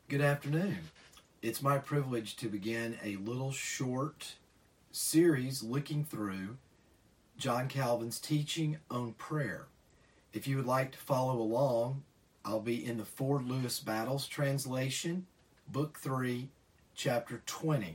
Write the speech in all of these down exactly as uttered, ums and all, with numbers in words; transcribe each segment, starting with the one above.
Good afternoon. It's my privilege to begin a little short series looking through John Calvin's teaching on prayer. If you would like to follow along, I'll be in the Ford Lewis Battles translation, Book three, Chapter twenty.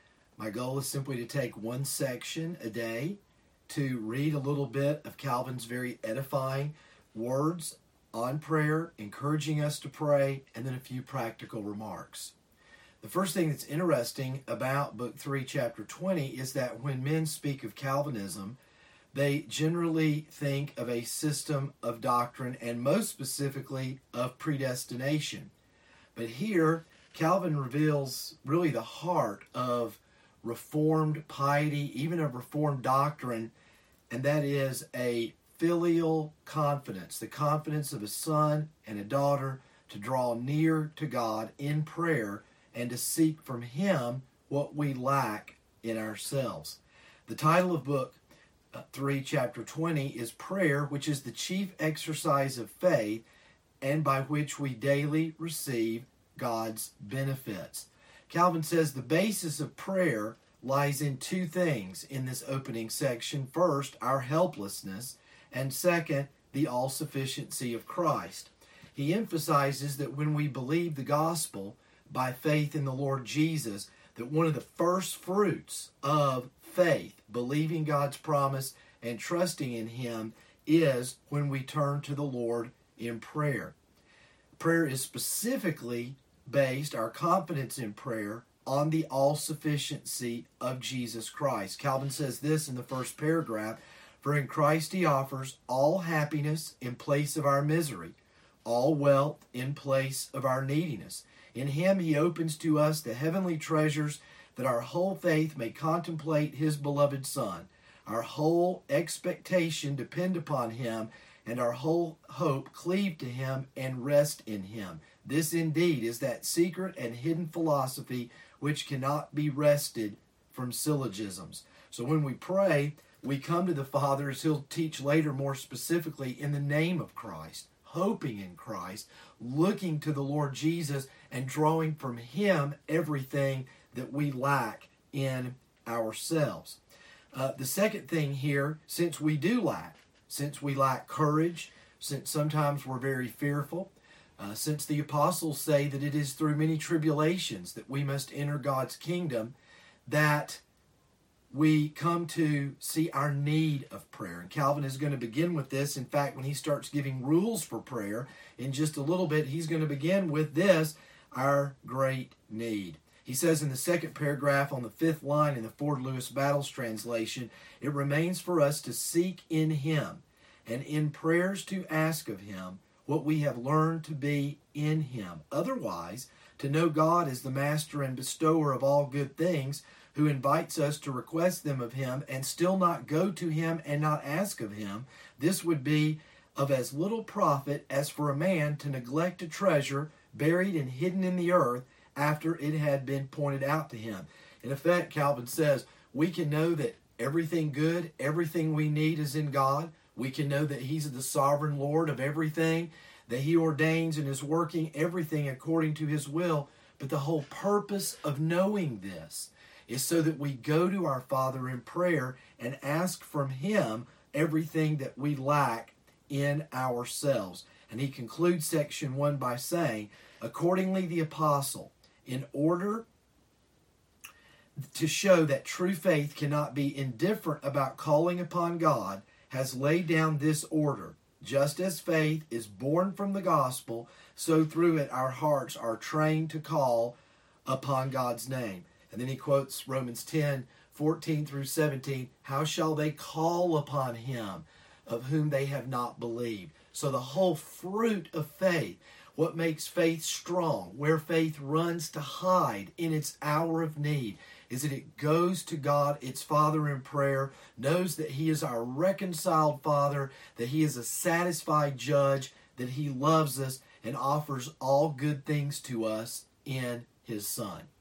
My goal is simply to take one section a day to read a little bit of Calvin's very edifying words on prayer, encouraging us to pray, and then a few practical remarks. The first thing that's interesting about Book three, Chapter twenty is that when men speak of Calvinism, they generally think of a system of doctrine and most specifically of predestination. But here, Calvin reveals really the heart of Reformed piety, even of Reformed doctrine, and that is a filial confidence, the confidence of a son and a daughter to draw near to God in prayer and to seek from Him what we lack in ourselves. The title of Book three, Chapter twenty is Prayer, which is the chief exercise of faith and by which we daily receive God's benefits. Calvin says the basis of prayer lies in two things in this opening section. First, our helplessness, and second, the all-sufficiency of Christ. He emphasizes that when we believe the gospel by faith in the Lord Jesus, that one of the first fruits of faith, believing God's promise and trusting in Him, is when we turn to the Lord in prayer. Prayer is specifically based, our confidence in prayer, on the all-sufficiency of Jesus Christ. Calvin says this in the first paragraph, "For in Christ He offers all happiness in place of our misery, all wealth in place of our neediness. In Him He opens to us the heavenly treasures that our whole faith may contemplate His beloved Son. Our whole expectation depend upon Him, and our whole hope cleave to Him and rest in Him. This indeed is that secret and hidden philosophy which cannot be wrested from syllogisms." So when we pray, we come to the Father, as he'll teach later more specifically, in the name of Christ, hoping in Christ, looking to the Lord Jesus, and drawing from Him everything that we lack in ourselves. Uh, the second thing here, since we do lack, since we lack courage, since sometimes we're very fearful, uh, since the apostles say that it is through many tribulations that we must enter God's kingdom, that we come to see our need of prayer. And Calvin is going to begin with this. In fact, when he starts giving rules for prayer in just a little bit, he's going to begin with this, our great need. He says in the second paragraph on the fifth line in the Ford Lewis Battles translation, "It remains for us to seek in Him and in prayers to ask of Him what we have learned to be in Him. Otherwise, to know God as the master and bestower of all good things, who invites us to request them of Him and still not go to Him and not ask of Him, this would be of as little profit as for a man to neglect a treasure buried and hidden in the earth after it had been pointed out to him." In effect, Calvin says, we can know that everything good, everything we need is in God. We can know that He's the sovereign Lord of everything, that He ordains and is working everything according to His will. But the whole purpose of knowing this is so that we go to our Father in prayer and ask from Him everything that we lack in ourselves. And he concludes section one by saying, accordingly the apostle, in order to show that true faith cannot be indifferent about calling upon God, has laid down this order. Just as faith is born from the gospel, so through it our hearts are trained to call upon God's name. And then he quotes Romans ten, fourteen through seventeen. How shall they call upon Him of whom they have not believed? So the whole fruit of faith, what makes faith strong, where faith runs to hide in its hour of need, is that it goes to God, its Father in prayer, knows that He is our reconciled Father, that He is a satisfied judge, that He loves us and offers all good things to us in His Son.